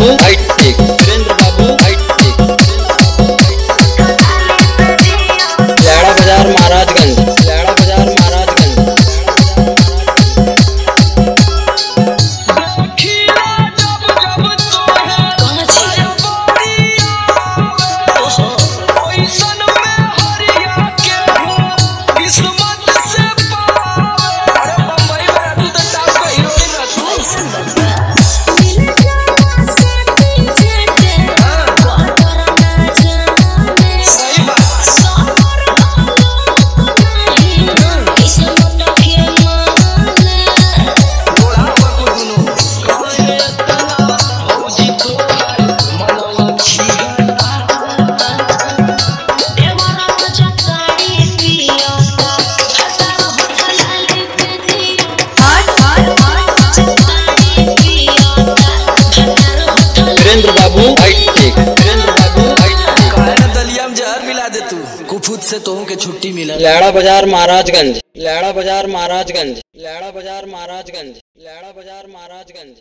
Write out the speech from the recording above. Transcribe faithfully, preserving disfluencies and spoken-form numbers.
Height take, Surendra बाबू height take, लैड़ा बाजार महाराजगंज, लैड़ा बाजार महाराजगंज, सुरेंद्र बाबू हाइट टेक, सुरेंद्र बाबू हाइट टेक, दलिया में जहर मिला दे तू कुफुत से तो के छुट्टी मिला। लैड़ा बाजार महाराजगंज, लैड़ा बाजार महाराजगंज, लैड़ा बाजार महाराजगंज, लैड़ा बाजार महाराजगंज।